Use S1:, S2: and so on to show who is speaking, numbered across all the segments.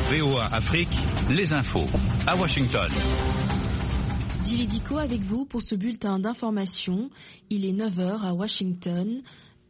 S1: VOA Afrique, les infos à Washington.
S2: Dili Diko avec vous pour ce bulletin d'information. Il est 9h à Washington,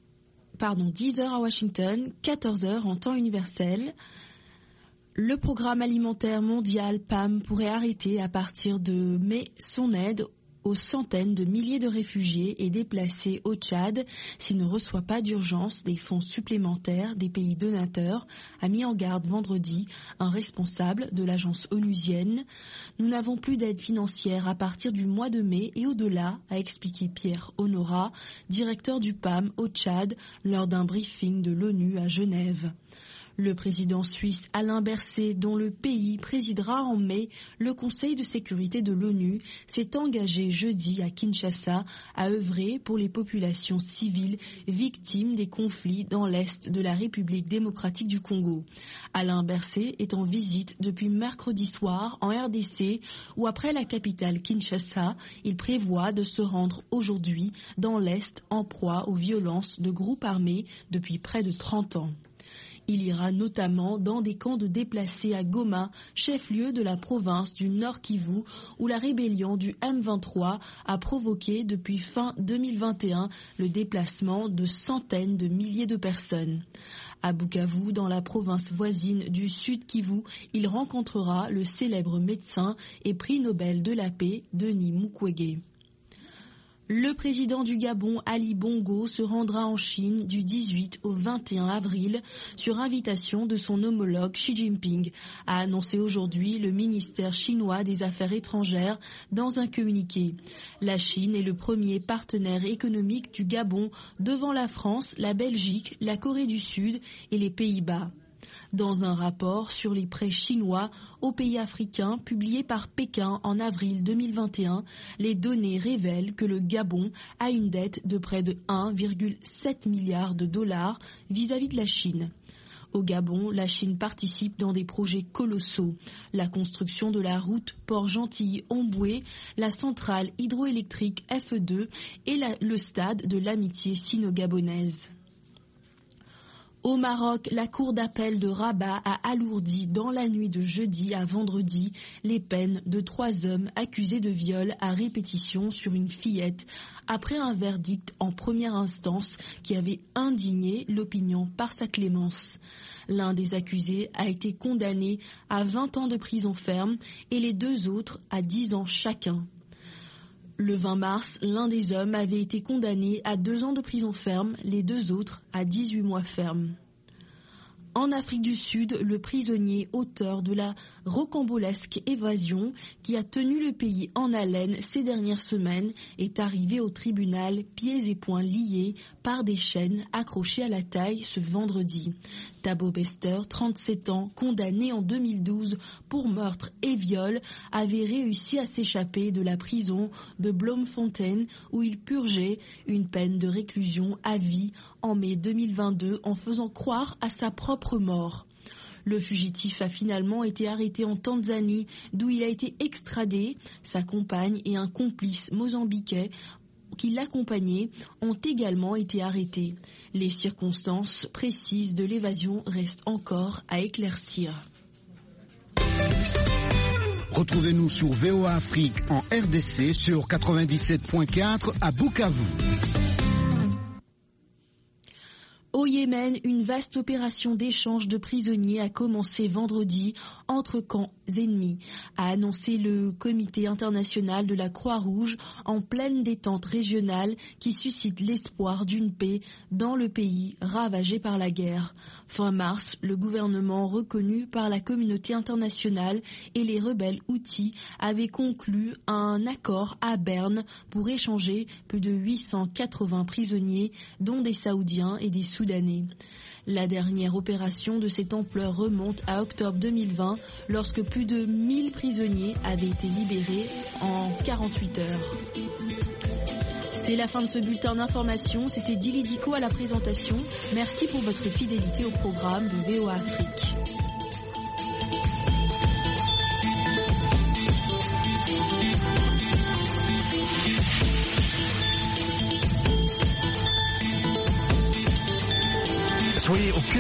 S2: 10h à Washington, 14h en temps universel. Le programme alimentaire mondial PAM pourrait arrêter à partir de mai son aide aux centaines de milliers de réfugiés et déplacés au Tchad s'il ne reçoit pas d'urgence des fonds supplémentaires des pays donateurs, a mis en garde vendredi un responsable de l'agence onusienne. Nous n'avons plus d'aide financière à partir du mois de mai et au-delà, a expliqué Pierre Honora, directeur du PAM au Tchad, lors d'un briefing de l'ONU à Genève. Le président suisse Alain Berset, dont le pays présidera en mai le Conseil de sécurité de l'ONU, s'est engagé jeudi à Kinshasa à œuvrer pour les populations civiles victimes des conflits dans l'est de la République démocratique du Congo. Alain Berset est en visite depuis mercredi soir en RDC où après la capitale Kinshasa, il prévoit de se rendre aujourd'hui dans l'est en proie aux violences de groupes armés depuis près de 30 ans. Il ira notamment dans des camps de déplacés à Goma, chef-lieu de la province du Nord Kivu, où la rébellion du M23 a provoqué depuis fin 2021 le déplacement de centaines de milliers de personnes. À Bukavu, dans la province voisine du Sud Kivu, il rencontrera le célèbre médecin et prix Nobel de la paix, Denis Mukwege. Le président du Gabon, Ali Bongo, se rendra en Chine du 18 au 21 avril sur invitation de son homologue Xi Jinping, a annoncé aujourd'hui le ministère chinois des Affaires étrangères dans un communiqué. La Chine est le premier partenaire économique du Gabon devant la France, la Belgique, la Corée du Sud et les Pays-Bas. Dans un rapport sur les prêts chinois aux pays africains publié par Pékin en avril 2021, les données révèlent que le Gabon a une dette de près de 1,7 milliard de dollars vis-à-vis de la Chine. Au Gabon, la Chine participe dans des projets colossaux. La construction de la route Port-Gentil-Omboué, la centrale hydroélectrique FE2 et le stade de l'amitié sino-gabonaise. Au Maroc, la cour d'appel de Rabat a alourdi dans la nuit de jeudi à vendredi les peines de 3 hommes accusés de viol à répétition sur une fillette après un verdict en première instance qui avait indigné l'opinion par sa clémence. L'un des accusés a été condamné à 20 ans de prison ferme et les 2 autres à 10 ans chacun. Le 20 mars, l'un des hommes avait été condamné à 2 ans de prison ferme, les 2 autres à 18 mois ferme. En Afrique du Sud, le prisonnier auteur de la rocambolesque évasion qui a tenu le pays en haleine ces dernières semaines est arrivé au tribunal pieds et poings liés par des chaînes accrochées à la taille ce vendredi. Thabo Bester, 37 ans, condamné en 2012 pour meurtre et viol, avait réussi à s'échapper de la prison de Bloemfontein où il purgeait une peine de réclusion à vie en mai 2022 en faisant croire à sa propre mort. Le fugitif a finalement été arrêté en Tanzanie d'où il a été extradé. Sa compagne et un complice mozambiquais qui l'accompagnaient ont également été arrêtés. Les circonstances précises de l'évasion restent encore à éclaircir.
S3: Retrouvez-nous sur VOA Afrique en RDC sur 97.4 à Bukavu.
S2: Au Yémen, une vaste opération d'échange de prisonniers a commencé vendredi entre camps ennemis, a annoncé le Comité international de la Croix-Rouge en pleine détente régionale qui suscite l'espoir d'une paix dans le pays ravagé par la guerre. Fin mars, le gouvernement reconnu par la communauté internationale et les rebelles houthis avaient conclu un accord à Berne pour échanger plus de 880 prisonniers, dont des Saoudiens et des Soudanais. La dernière opération de cette ampleur remonte à octobre 2020, lorsque plus de 1000 prisonniers avaient été libérés en 48 heures. C'est la fin de ce bulletin d'information. C'était Dili Diko à la présentation. Merci pour votre fidélité au programme de VOA Afrique.